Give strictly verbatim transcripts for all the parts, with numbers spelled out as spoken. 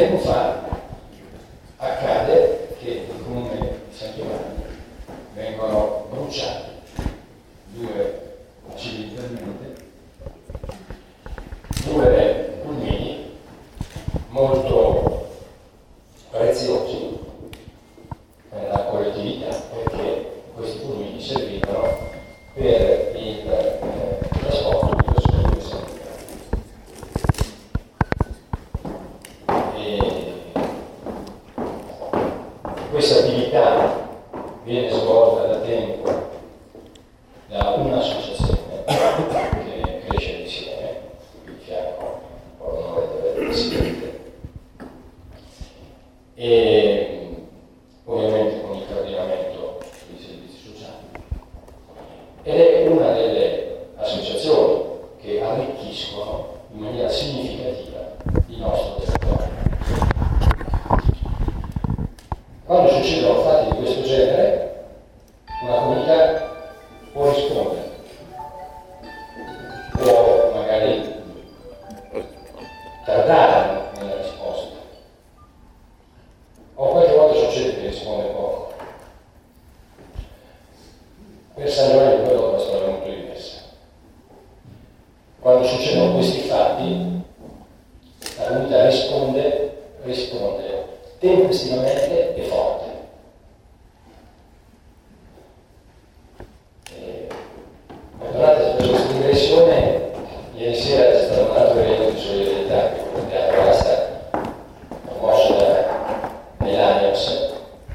tempo fa accade che il comune di San Giovanni vengono bruciati due civilmente due pulmini molto preziosi per la collettività, perché questi pulmini servivano per il eh, trasporto di persone che sono e questa attività viene svolta da tempo da un'associazione che cresce insieme, di fianco ho l'onore di avere il presidente, e ovviamente con il coordinamento dei servizi sociali, ed è una delle associazioni che arricchiscono in maniera significativa il nostro territorio. Quando succedono fatti di questo genere, una comunità può rispondere, può magari tardare nella risposta, o qualche volta succede che risponde poco. Per San Giovanni poi dopo la storia è molto diversa. Quando succedono questi fatti, la comunità risponde, risponde tempestivamente e forte. E, perdonate se faccio questa digressione, ieri sera c'è stato un altro evento di solidarietà che il Teatro Asta, promosso da Melanios,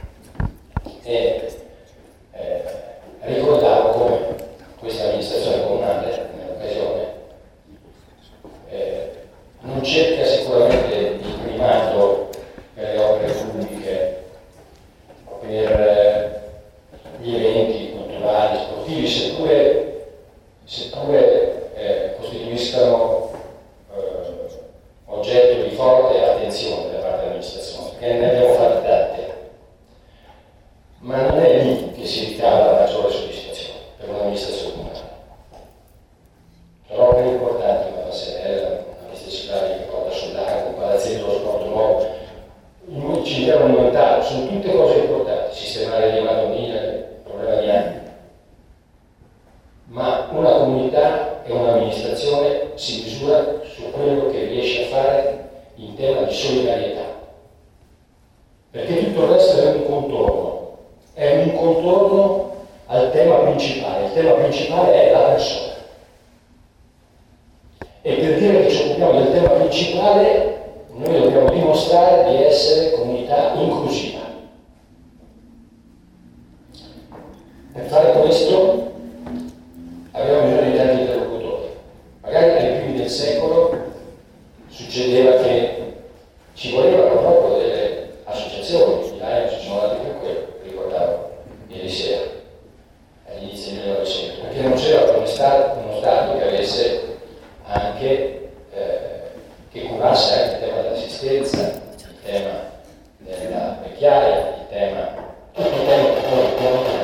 e eh, ricordavo come questa amministrazione comunale, nell'occasione, eh, non cerca sicuramente il primato per le opere pubbliche, per eh, gli eventi culturali, sportivi, seppure, seppure eh, costituiscano eh, oggetto di forte attenzione da parte dell'amministrazione, perché ne abbiamo fatte tante, ma non è lì che si ricava la maggiore soddisfazione per un'amministrazione comunale. Sono opere importanti come la Serella, la pista ciclabile che porta a Soldano, un palazzetto dello sport nuovo, il cimitero monumentale, sono tutte cose importanti, sistemare le Madonnine, problema di anni. Ma una comunità e un'amministrazione si misura su quello che riesce a fare in tema di solidarietà, perché tutto il resto è un contorno, è un contorno al tema principale. Il tema principale è la persona. E per dire che ci occupiamo del tema principale, noi dobbiamo dimostrare di essere comunità inclusiva. Per fare questo abbiamo bisogno di tanti interlocutori. Magari ai primi del secolo succedeva che ci volevano proprio delle associazioni, gli Lions ci sono andati per quello, ricordavo ieri sera, all'inizio del millenovecento, perché non c'era uno Stato, uno Stato che avesse anche eh, che curasse anche il tema dell'assistenza, il tema della vecchiaia, il tema, tutti i temi che poi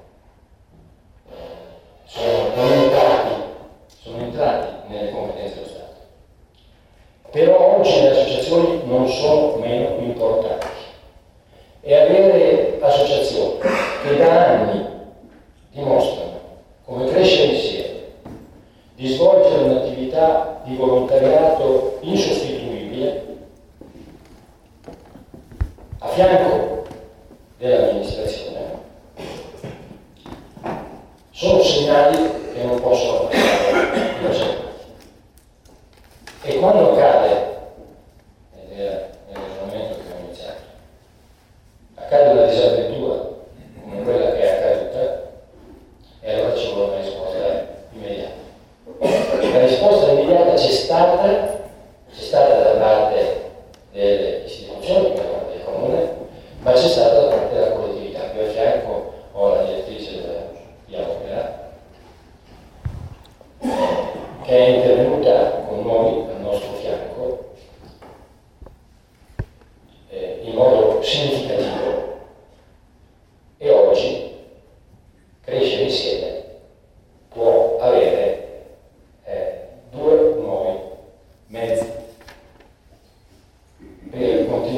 sono, sono entrati, sono entrati nelle competenze dello Stato. Però oggi le associazioni non sono meno importanti, e avere associazioni che da anni dimostrano come crescere insieme, di svolgere un'attività di volontariato insostituibile a fianco dell'amministrazione, sono segnali che non possono passare inascoltati. E quando accade, ed era nel ragionamento che abbiamo iniziato, accade una disavventura come quella che è accaduta, e allora ci vuole una risposta immediata. La risposta immediata c'è stata, c'è stata da parte delle istituzioni, da parte del comune, ma c'è stata da parte della collettività. Qui a fianco ho la direttrice di opera, che è intervenuta con noi al nostro fianco eh, in modo significativo, e oggi crescere insieme può avere eh, due nuovi mezzi per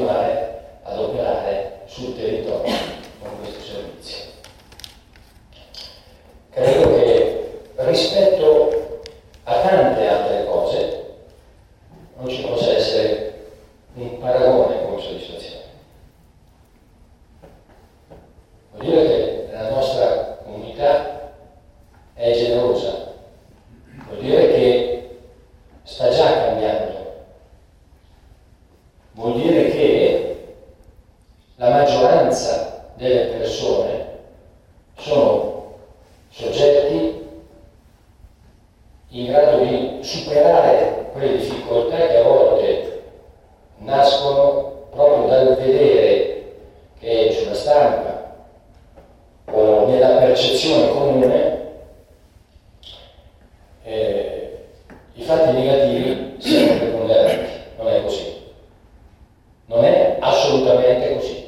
vuol dire che la maggioranza delle persone sono soggetti in grado di superare quelle difficoltà che a volte nascono proprio dal vedere che sulla stampa o nella percezione comune eh, i fatti negativi siano preponderanti. Non è così. Non è assolutamente così.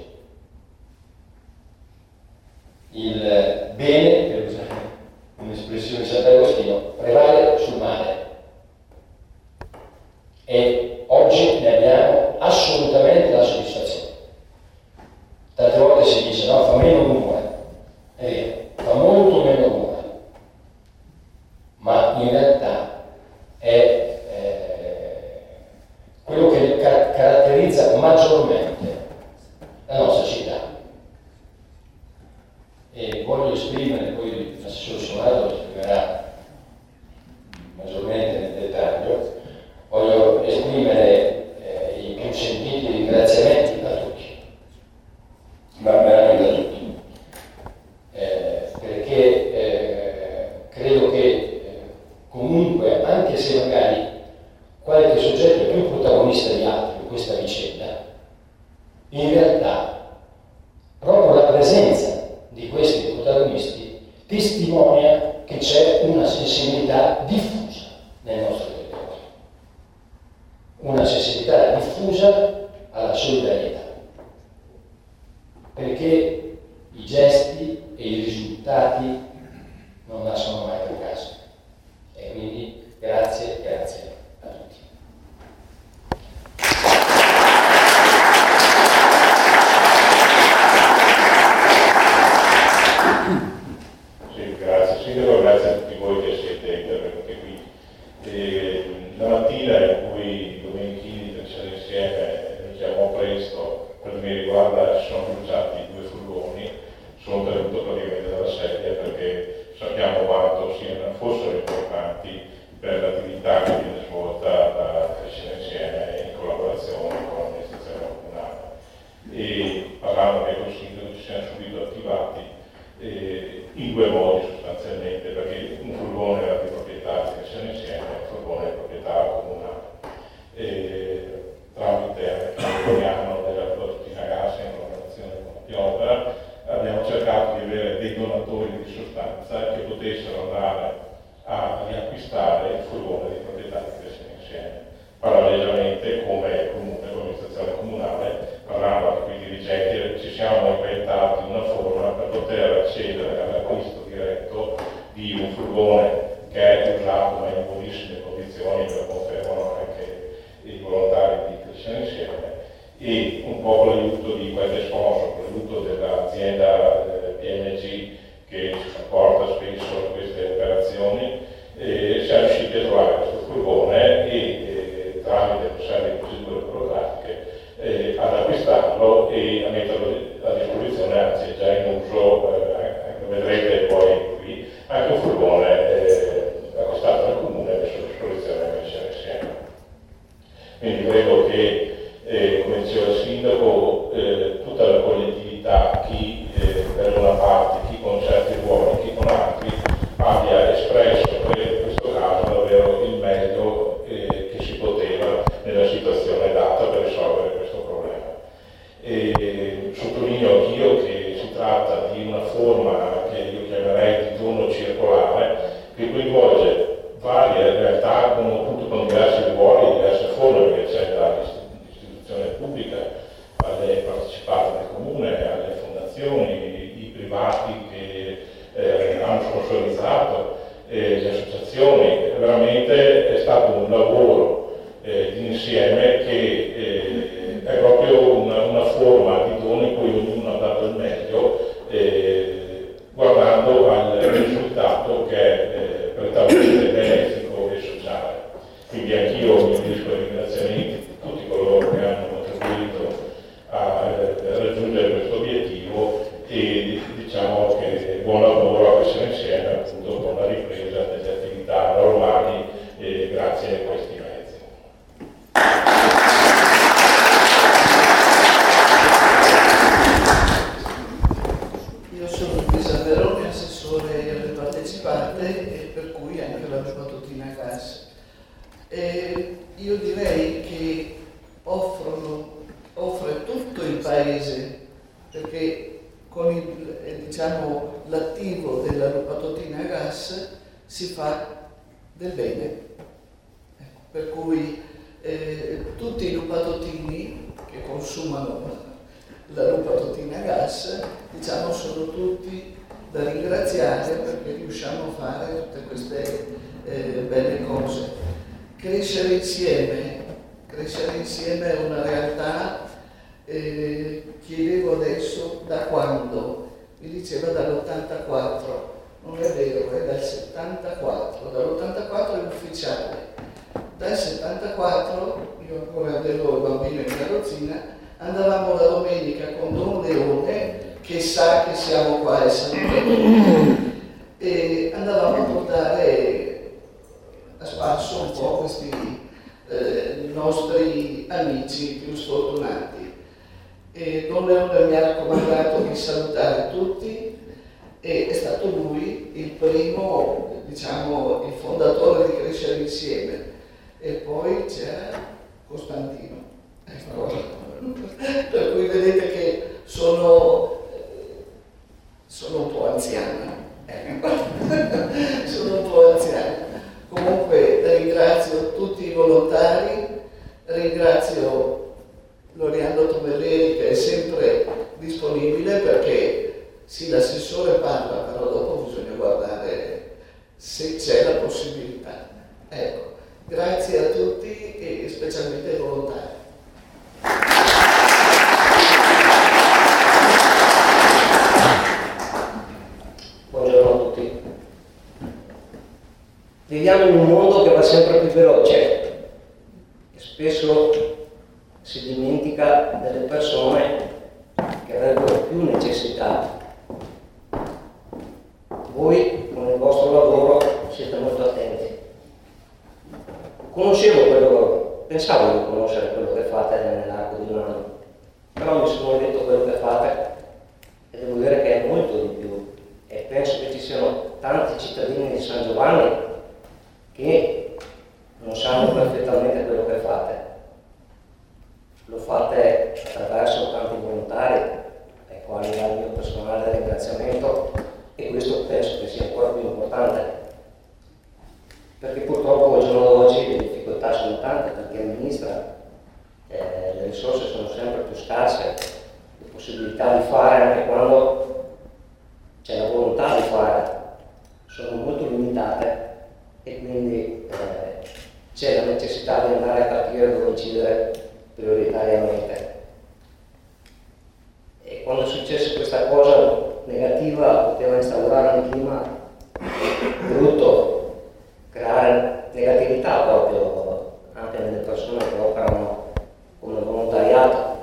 Il bene, per usare un'espressione di Sant'Agostino, prevale sul male. E oggi ne abbiamo assolutamente la soddisfazione. Tante volte si dice no, fa meno rumore. È vero, fa molto meno rumore. Ma in realtà è eh, quello che car- caratterizza maggiormente la nostra città. E voglio esprimere, poi l'assessore Sonato lo esprimerà maggiormente nel dettaglio, voglio esprimere eh, i più sentiti ringraziamenti a tutti, ma veramente a tutti, eh, perché eh, credo che eh, comunque, anche se magari qualche soggetto è più protagonista di altri in questa vicenda, in realtà proprio la presenza di questi protagonisti testimonia che c'è una sensibilità diffusa nel nostro territorio, una sensibilità diffusa alla solidarietà, perché i gesti e i risultati non nascono mai per caso. E quindi grazie, grazie a tutti. Sì, grazie Sindaco, grazie a tutti voi che siete intervenuti qui. E la mattina in cui Domenichini del Cielo Insieme mi chiamò presto, per mi riguarda ci sono bruciati due furgoni, sono tenuto praticamente dalla sedia perché sappiamo quanto siano, fossero importanti per l'attività che viene svolta da Crescere Insieme in collaborazione con l'amministrazione comunale. E parlando anche con il Sindaco ci siamo subito attivati eh, in due modi sostanzialmente, perché un furgone era di proprietà di Crescere Insieme e un furgone di proprietà comunale. E, tramite anche il piano della Flottina Gas in collaborazione con Piopera abbiamo cercato di avere dei donatori di sostanza che potessero andare a riacquistare il furgone di proprietà di Crescere Insieme. Parallelamente, come comune, come amministrazione comunale, parlando anche con i dirigenti, ci siamo inventati una forma per poter accedere all'acquisto diretto di un furgone che è usato ma in buonissime condizioni, lo confermano anche i volontari di Crescere Insieme, e un po' con l'aiuto di qualche sponsor, con l'aiuto dell'azienda eh, P M G che ci supporta spesso in queste operazioni, eh, siamo riusciti a trovare questo furgone e eh, tramite una serie di procedure burocratiche eh, ad acquistarlo e a metterlo a disposizione, anzi è già in uso, eh, lo vedrete poi qui, anche un furgone eh, acquistato dal comune e messo a disposizione da Crescere Insieme. Quindi credo che, eh, come diceva il Sindaco, eh, tutta la collettività, chi eh, per una parte, chi con certi ruoli, chi con altri, abbia espresso in questo caso davvero il meglio eh, che si poteva nella situazione data per risolvere questo problema. E sottolineo anch'io che si tratta di una forma che io chiamerei di dono circolare, che coinvolge varie realtà con, appunto, con diversi ruoli, diverse forme, perché c'è dall'istituzione pubblica alle partecipate del comune, alle fondazioni, i, i privati che eh, hanno sponsorizzato, eh, le associazioni. Veramente è stato un lavoro eh, di insieme che eh, è proprio una, una forma di dono in cui ognuno ha dato il meglio, eh, guardando al risultato che è eh, prettamente benefico e sociale. Quindi anch'io mi unisco ai ringraziamenti di tutti coloro che hanno contribuito a eh, raggiungere questo obiettivo e diciamo che buon lavoro a Crescere Insieme, appunto, con la ripresa delle attività normali eh, grazie a questi mezzi. paese, perché con il, eh, diciamo, l'attivo della lupatotina a gas si fa del bene. Ecco, per cui eh, tutti i lupatotini che consumano la lupatotina a gas, diciamo, sono tutti da ringraziare perché riusciamo a fare tutte queste eh, belle cose. Crescere insieme, crescere insieme è una realtà, eh, chiedevo adesso da quando, mi diceva dall'ottantaquattro, non è vero, è dal settantaquattro, dall'ottantaquattro è ufficiale, dal settantaquattro, io ancora avevo il bambino in carrozzina, andavamo la domenica con Don Leone, che sa che siamo qua e salutiamo, e andavamo a portare a spasso un po' questi eh, nostri amici più sfortunati. E Don Leone mi ha raccomandato di salutare tutti e è stato lui il primo, diciamo, il fondatore di Crescere Insieme. E poi c'era Costantino. Ecco. Per cui vedete che sono, sono un po' anziana, sono un po' anziana. Comunque ringrazio tutti i volontari, ringrazio Loriando Tomelleri che è sempre disponibile perché sì, l'assessore parla, però dopo bisogna guardare se c'è la possibilità. Ecco, grazie a tutti e specialmente ai volontari. Buongiorno a tutti. Viviamo in un mondo che va sempre più veloce e spesso si dimentica delle persone che avrebbero più necessità. Voi con il vostro lavoro siete molto attenti. Conoscevo quello, pensavo di conoscere quello che fate nell'arco di un anno, però mi sono detto quello che fate e devo dire che è molto di più. E penso che ci siano tanti cittadini di San Giovanni che non sanno perfettamente quello che fate. Lo fate attraverso tanti volontari ai quali va il mio personale ringraziamento e questo penso che sia ancora più importante perché purtroppo al giorno d'oggi le difficoltà sono tante per chi amministra, eh, le risorse sono sempre più scarse, le possibilità di fare anche quando c'è la volontà di fare sono molto limitate e quindi eh, c'è la necessità di andare a capire dove incidere prioritariamente. E quando è successa questa cosa negativa poteva instaurare un clima brutto, creare negatività proprio anche nelle persone che operano come volontariato.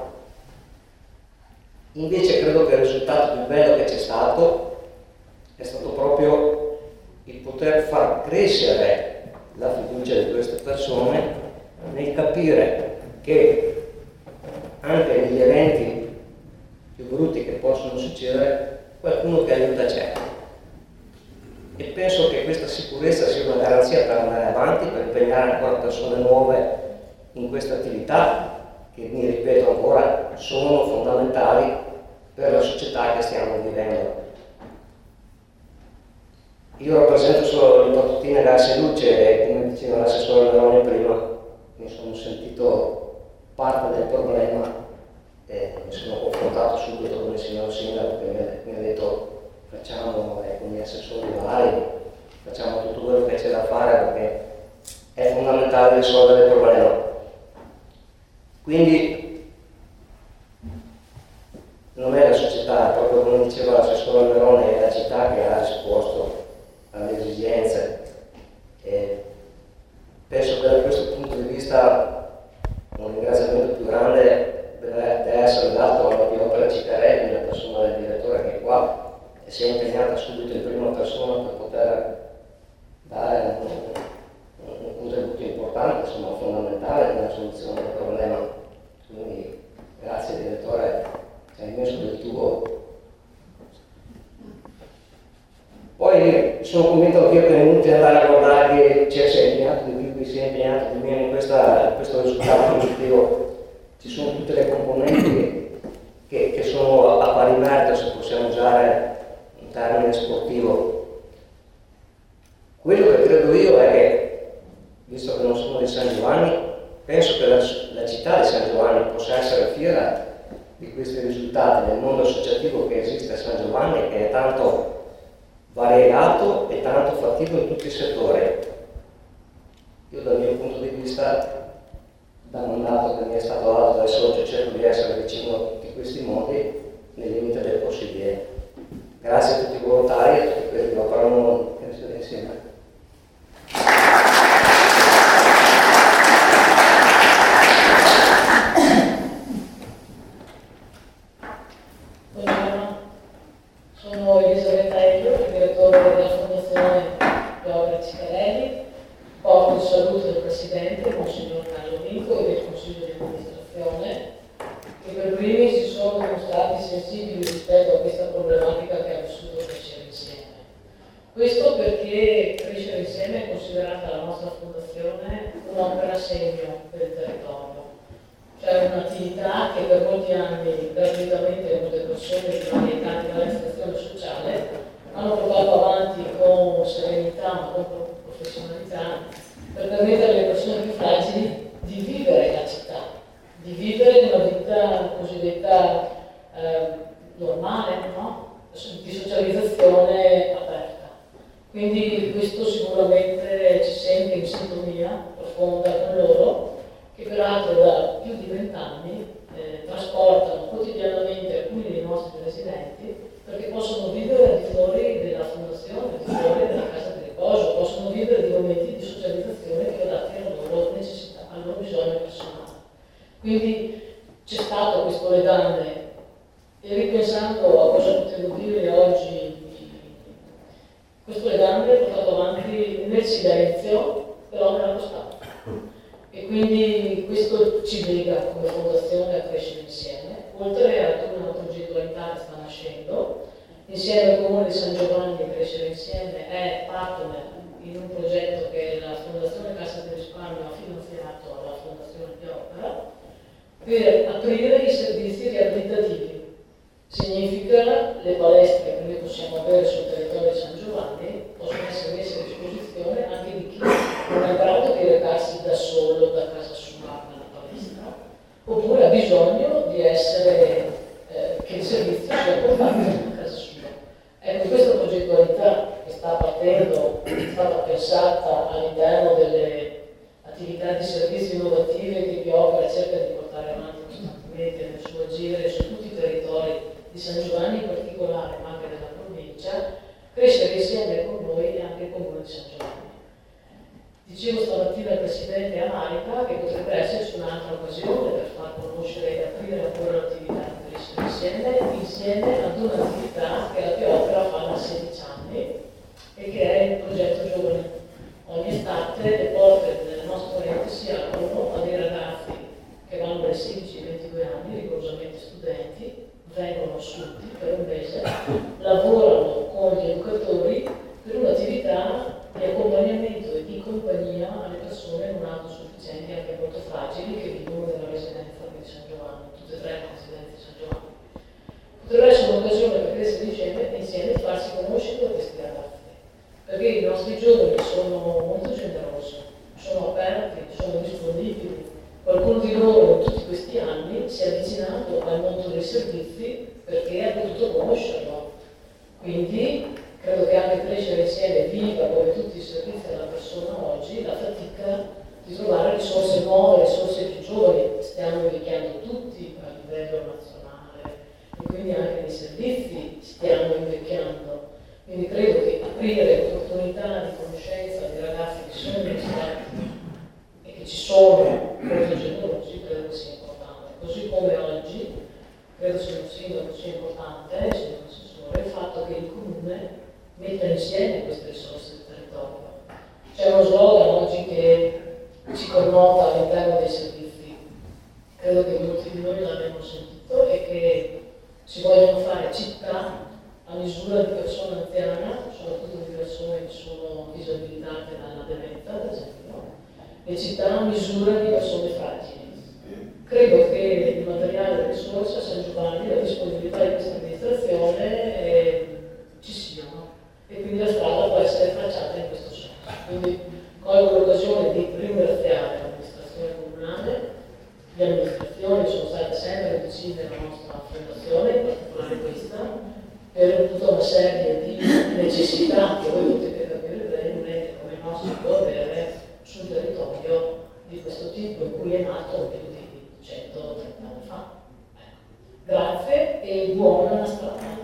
Invece credo che il risultato più bello che c'è stato è stato proprio il poter far crescere la fiducia di queste persone nel capire che anche negli eventi più brutti che possono succedere qualcuno che aiuta c'è. E penso che questa sicurezza sia una garanzia per andare avanti, per impegnare ancora persone nuove in queste attività che, mi ripeto ancora, sono fondamentali per la società che stiamo vivendo. Io rappresento solo le Lupatotina Gas e Luce e come diceva l'assessore Neroni prima, mi sono sentito parte del problema e mi sono confrontato subito con il signor Sindaco che mi ha detto facciamo eh, con gli assessori vari, facciamo tutto quello che c'è da fare perché è fondamentale risolvere il problema. Quindi non è la società, proprio come diceva l'assessore Neroni, è la città che ha risposto alle esigenze. E penso che da questo punto di vista un ringraziamento più grande deve essere dato alla Opera Ciccarelli, la persona del direttore che è qua e si è impegnata subito in prima persona per poter dare un, un contributo importante, insomma fondamentale nella soluzione del problema. Quindi grazie direttore, ci hai messo del tuo. Poi sono convinto che io che è inutile andare a guardare che ci si è impegnato di più, che si è impegnato di meno in, questa, in questo risultato positivo. Ci sono tutte le componenti che possiamo usare un termine sportivo. Quello che credo io è che, visto che non sono di San Giovanni, penso che la, la città di San Giovanni possa essere fiera di questi risultati nel mondo associativo che esiste a San Giovanni e che è tanto variegato e tanto fattivo in tutti i settori. Io dal mio punto di vista, dal mandato che mi è stato dato dal socio, cerco di essere vicino a tutti questi modi nel limite del possibile. Grazie a tutti i volontari e a tutti quelli che lavorano insieme. Buongiorno, sono Elisabetta Elio, direttore della Fondazione Piovra Ciccarelli. Porto il saluto del Presidente, Monsignor Carlo Vinco, e del Consiglio di amministrazione, che per primi si sono dimostrati sensibili rispetto a questa problematica che ha vissuto Crescere Insieme. Questo perché Crescere Insieme è considerata la nostra fondazione un'opera segno del territorio. Cioè un'attività che per molti anni gratuitamente molte persone di varie età della stazione sociale hanno portato avanti con serenità ma con professionalità per permettere alle persone più fragili di vivere la città, di vivere una vita cosiddetta eh, normale, no? Di socializzazione aperta. Quindi questo sicuramente ci sente in sintonia profonda con loro, che peraltro da più di vent'anni eh, trasportano quotidianamente alcuni dei nostri residenti perché possono vivere al di fuori della fondazione, al di fuori della casa di riposo, possono vivere di momenti di socializzazione più adatti alla loro necessità, al loro bisogno personale. Quindi c'è stato questo legame e ripensando a cosa potevo dire oggi, questo legame è portato avanti nel silenzio, però nella costanza. E quindi questo ci lega come fondazione a crescere insieme, oltre a tutta una progettualità che sta nascendo. Insieme al Comune di San Giovanni Crescere Insieme è partner in un progetto che la Fondazione Cassa di Risparmio ha finanziato alla Fondazione Piopera per aprire i servizi riabilitativi. Significa le palestre che noi possiamo avere sul territorio di San Giovanni possono essere messe a disposizione anche di chi non è in grado di recarsi da solo da casa sua alla palestra, oppure ha bisogno di essere, eh, che il servizio sia portato a casa sua. Ecco, questa progettualità che sta partendo è stata pensata all'interno delle attività di servizi innovative che Piopera cerca di portare avanti costantemente nel suo agire su tutti i territori di San Giovanni in particolare, ma anche della provincia, crescere insieme con noi e anche con voi di San Giovanni. Dicevo stamattina al Presidente a Marica che potrebbe esserci un'altra occasione per far conoscere e aprire ancora l'attività di Crescere Insieme, insieme ad un'attività che la Piopera fa da sedici anni e che è il progetto Giovane. Ogni estate le porte delle nostre reti si aprono a dei ragazzi che vanno dai sedici ai ventidue anni, rigorosamente studenti, vengono assunti per un mese, lavorano con gli educatori per un'attività di accompagnamento e di compagnia alle persone non autosufficienti, anche molto fragili, che vivono nella residenza di San Giovanni, tutte e tre le residenze di San Giovanni. Potrebbe essere un'occasione per crescere insieme, insieme e farsi conoscere da questi ragazzi, perché i nostri giovani sono molto generosi, sono aperti, sono disponibili. Qualcuno di loro in tutti questi anni si è avvicinato al mondo dei servizi perché ha potuto conoscerlo. Quindi credo che anche Crescere Insieme viva, come tutti i servizi della persona oggi, la fatica di trovare risorse nuove, risorse più giovani. Stiamo invecchiando tutti a livello nazionale e quindi anche nei servizi stiamo invecchiando. Quindi credo che aprire opportunità di conoscenza di ragazzi che sono interessati e che ci sono molto generosi, credo che sia importante. Così come oggi, credo sia un sindaco sia importante, signor Assessore, il fatto che il Comune metta insieme queste risorse del territorio. C'è uno slogan oggi che ci connota all'interno dei servizi, credo che molti di noi l'abbiano sentito, e che si vogliono fare città a misura di persona anziana, soprattutto di persone che sono disabilitate dalla demenza, ad esempio, e città a misura di persone fragili. Credo che il materiale e le risorse a San Giovanni, la disponibilità di questa amministrazione fondazione, in particolare questa, per tutta una serie di necessità che voi potete capire brevemente come il nostro può avere sul territorio di questo tipo, in cui è nato più di centotrenta anni fa. Ecco. Grazie e buona strada.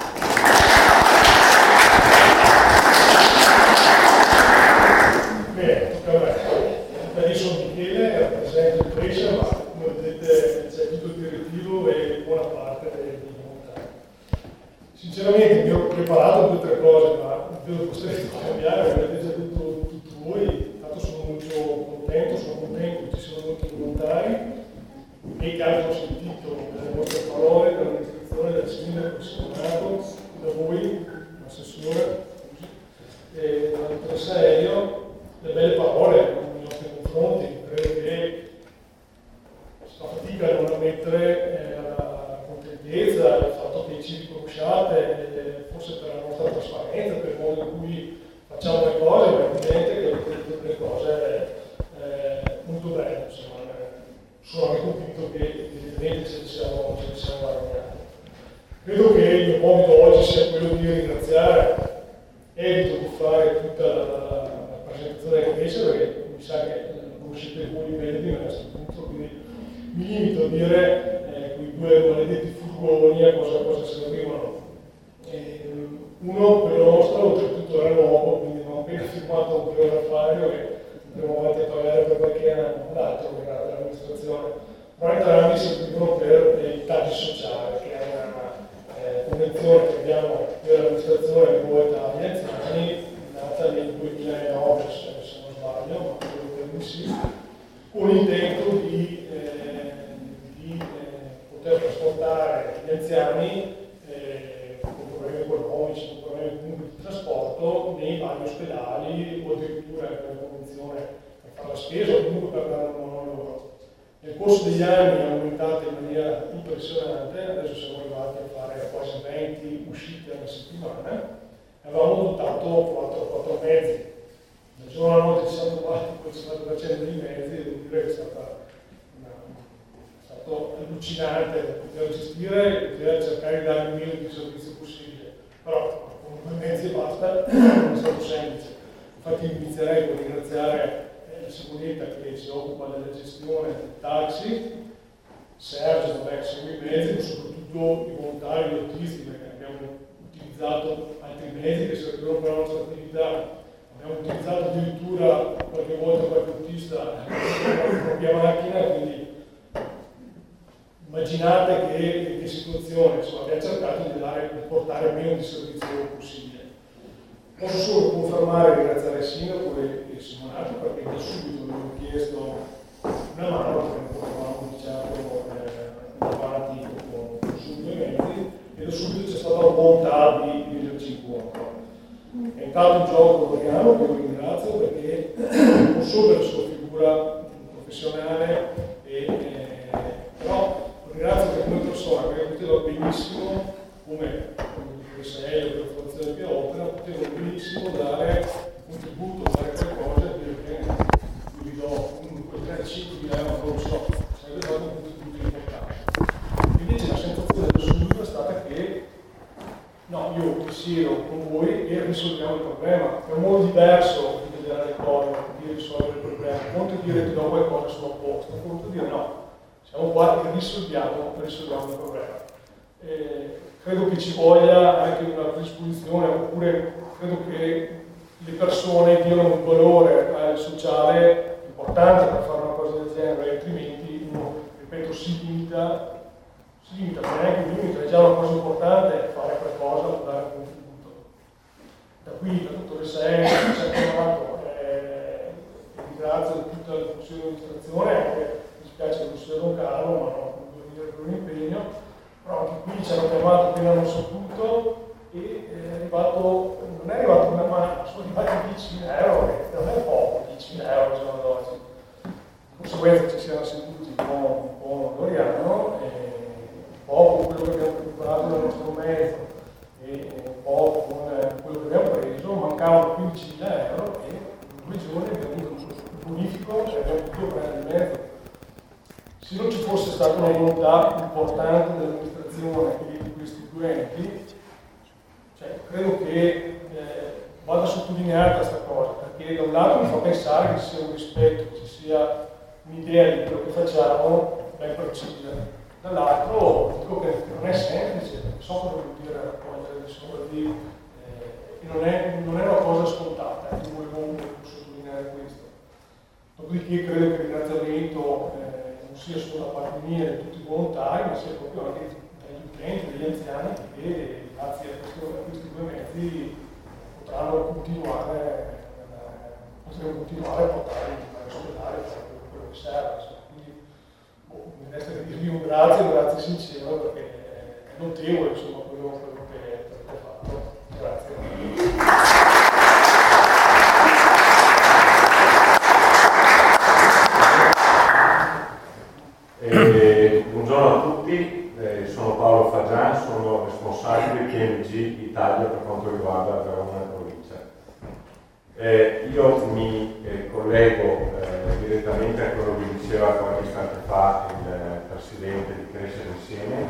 Bene, allora, io sono Michele, rappresento il Brescia, ma come vedete c'è tutto il direttivo e buona parte dei volontari. Sinceramente mi ho preparato due o tre cose, ma vedo costretto a cambiare, avete già detto tutto voi, tanto sono molto contento, sono contento che ci siano molti volontari e che abbiano sentito le vostre parole dall'amministrazione, dal sindaco, dal seminato, da voi, l'assessore, e dalla dottoressa Elio, le belle parole nei nostri confronti. Credo che si fa fatica a non ammettere eh, la contentezza, il fatto che ci riconosciate, eh, forse per la nostra trasparenza, per il modo in cui facciamo le cose, ma è evidente che avete tutte le cose eh, molto belle. Insomma, sono anche convinto che evidentemente ce ne siamo, ce ne siamo guadagnati. Credo che il mio compito oggi sia quello di ringraziare. Evito di fare tutta la, la, la presentazione del Brescia perché mi sa che conoscete voi meglio di me a questo punto, quindi mi limito a dire eh, quei due maledetti furgoni a cosa, cosa servivano. E, uno, quello nostro, oltretutto era nuovo, quindi non ho appena firmato un primo affario che andremo avanti a pagare per qualche anno, l'altro che era dell'amministrazione. Però entrambi servivano per eh, i taggi sociali, che è una Eh, convenzione che abbiamo per l'amministrazione rivolta agli anziani, nata nel duemilanove se, se non sbaglio, ma credo che sì, con l'intento di, eh, di eh, poter trasportare gli anziani eh, con problemi economici, con problemi comunque di trasporto nei vari ospedali o addirittura per la convenzione per fare la spesa o comunque per dare un buon lavoro. Nel corso degli anni è aumentata in maniera impressionante, adesso siamo arrivati a fare quasi venti uscite alla settimana e avevamo dotato quattro mezzi. Da giorno alla notte ci siamo trovati quel cinquanta per cento dei mezzi e devo dire che è, stata una, è stato allucinante poter gestire e poter cercare di dare il minimo di servizio possibile. Però con due mezzi e basta non è stato semplice. Infatti inizierei con ringraziare la Simonetta che si occupa della gestione del taxi, Sergio vabbè, segue i mezzi, ma soprattutto i volontari, gli autisti, perché abbiamo utilizzato altri mezzi che servivano per la nostra attività, abbiamo utilizzato addirittura qualche volta qualche autista con la propria macchina, quindi immaginate che, che situazione, insomma, abbiamo cercato di, dare, di portare il meno di servizio possibile. Posso solo confermare e ringraziare il sindaco e il simonato perché da subito mi hanno chiesto una mano perché non potevamo diciamo eh, avanti con, con subito i mezzi e da subito c'è stata la volontà di venirci incontro. È intanto un gioco Doriano che lo ringrazio perché non solo per la sua figura professionale e, eh, però lo ringrazio perché come persona perché poteva benissimo come sei la formazione che opera, potevo benissimo dare un contributo, fare qualcosa e dire bene, vi do quel trentacinquemila euro, non lo so, sarebbe stato un contributo importante. Invece la sensazione del subito è stata che no, io siero con voi e risolviamo il problema. È un modo diverso di vedere le cose, di risolvere il problema, non di dire ti do qualcosa sulla posta, appunto dire no, siamo qua e risolviamo, risolviamo il problema. Eh, credo che ci voglia anche una predisposizione, oppure credo che le persone diano un valore al sociale importante per fare una cosa del genere, altrimenti uno, ripeto, si limita, si limita, ma neanche un limite, è già una cosa importante fare qualcosa o dare un contributo. Da qui la dottoressa Elio che ci ha chiamato, eh, ringrazio tutta la Consiglio di amministrazione, anche mi spiace che non sia Don Carlo, ma no, non devo dire per un impegno. Però anche qui ci hanno chiamato appena hanno saputo e è arrivato, non è arrivato una mano, sono arrivati diecimila euro, che non è poco, diecimila euro al giorno d'oggi. Di conseguenza ci siamo seduti un po', un po' Doriano, e un po' con quello che abbiamo preparato dal nostro mezzo e un po' con quello che abbiamo preso, mancavano quindicimila euro e in due giorni abbiamo avuto un bonifico e abbiamo potuto prendere il mezzo. Se non ci fosse stata una volontà importante importante dell'amministrazione e di questi due enti, cioè, credo che eh, vada sottolineata questa cosa, perché da un lato mi fa pensare che ci sia un rispetto, che ci sia un'idea di quello che facciamo ben precisa, dall'altro dico che non è semplice, perché so cosa vuol dire raccogliere dei soldi eh, e non è, non è una cosa scontata, io volevo, volevo sottolineare questo. Dopodiché credo che il ringraziamento eh, non sia solo da parte mia e di tutti i volontari, ma sia proprio anche dagli utenti, dagli anziani che grazie a, questo, a questi due mezzi potranno continuare, eh, potremo continuare a portare all'ospedale a fare quello che serve. Quindi boh, mi resta che dirvi un grazie, un grazie sincero, perché è notevole insomma, quello, quello che avete fatto. Grazie. Eh, buongiorno a tutti, eh, sono Paolo Fagian, sono responsabile P M G Italia per quanto riguarda Verona e provincia. Eh, io mi eh, collego eh, direttamente a quello che diceva qualche istante fa il eh, Presidente di Crescere Insieme.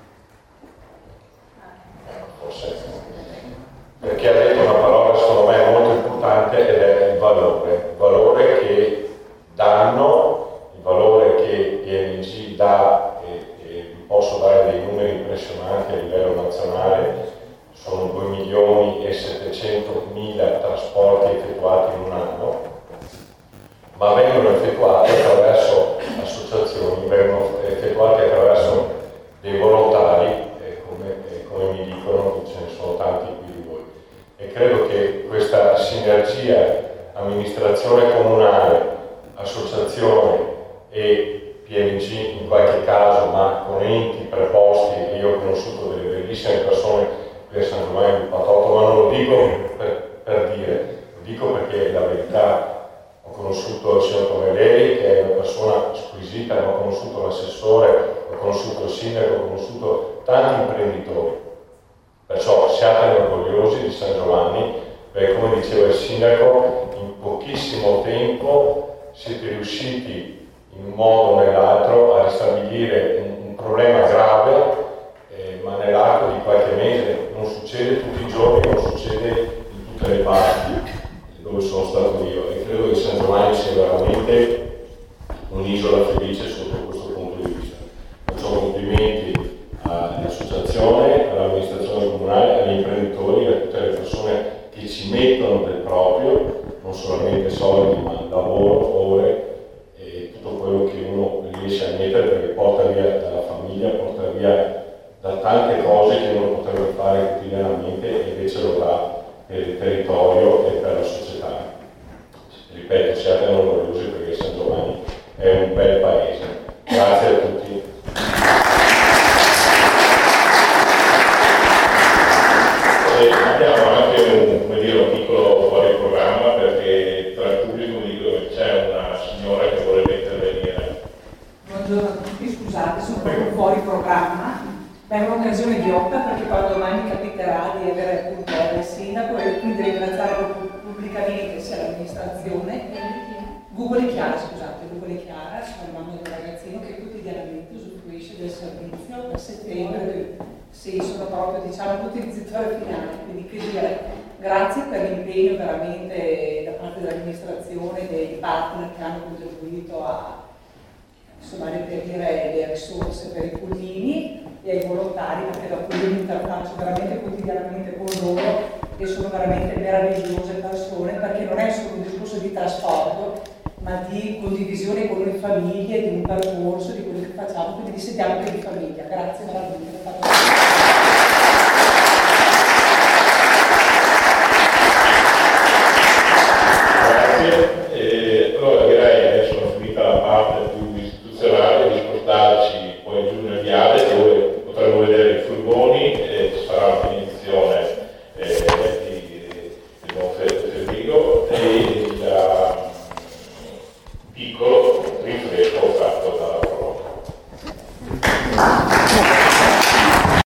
Forse perché ha detto una parola secondo me molto importante ed è il valore, il valore che danno, il valore che P M G dà e, e vi posso dare dei numeri impressionanti a livello nazionale, sono due milioni e settecentomila trasporti effettuati in un anno, ma vengono effettuati attraverso associazioni, vengono effettuati attraverso dei volontari, eh, come, eh, come mi dicono, ce ne sono tanti qui di voi. E credo che questa sinergia amministrazione comunale, associazione e P M G in qualche caso, ma con enti preposti, e io ho conosciuto delle bellissime persone qui a San Giovanni di Patotto, ma non lo dico per, per dire, lo dico perché la verità. Ho conosciuto il signor Tomelleri, che è una persona squisita, ma ho conosciuto l'assessore, ho conosciuto il sindaco, ho conosciuto tanti imprenditori. Perciò siate orgogliosi di San Giovanni, perché come diceva il sindaco, in pochissimo tempo siete riusciti in un modo o nell'altro a ristabilire un, un problema grave, eh, ma nell'arco di qualche mese. Non succede tutti i giorni, non succede in tutte le parti dove sono stato io, e credo che San Giovanni sia veramente un'isola felice sotto questo punto di vista. Faccio complimenti all'associazione, all'amministrazione comunale, agli imprenditori, a tutte le persone che ci mettono del proprio, non solamente soldi, ma lavoro, ore e tutto quello che uno riesce a mettere, perché porta via dalla famiglia, porta via da tante cose che uno potrebbe fare quotidianamente e invece lo dà per il territorio e per la società. Ripeto, siate orgogliosi perché San Giovanni è un bel paese. Grazie a tutti. E abbiamo anche un, come dire, un piccolo fuori programma, perché tra il pubblico dico che c'è una signora che vorrebbe intervenire. Buongiorno a tutti, scusate, sono proprio fuori programma. È un'occasione ghiotta perché quando mai mi capiterà di avere appunto il sindaco e quindi ringraziare pubblicamente sia l'amministrazione. Google Chiara, scusate, Google Chiara, sono il mamma di un ragazzino che quotidianamente usufruisce del servizio per settembre, sì, sono proprio diciamo l'utilizzatore finale, quindi che dire, grazie per l'impegno veramente da parte dell'amministrazione e dei partner che hanno contribuito a insomma reperire le risorse per i pulmini e ai volontari, perché da cui io mi interfaccio veramente quotidianamente con loro e sono veramente meravigliose persone, perché non è solo un discorso di trasporto, ma di condivisione con le famiglie, di un percorso, di quello che facciamo, quindi vi sentiamo anche di famiglia. Grazie veramente.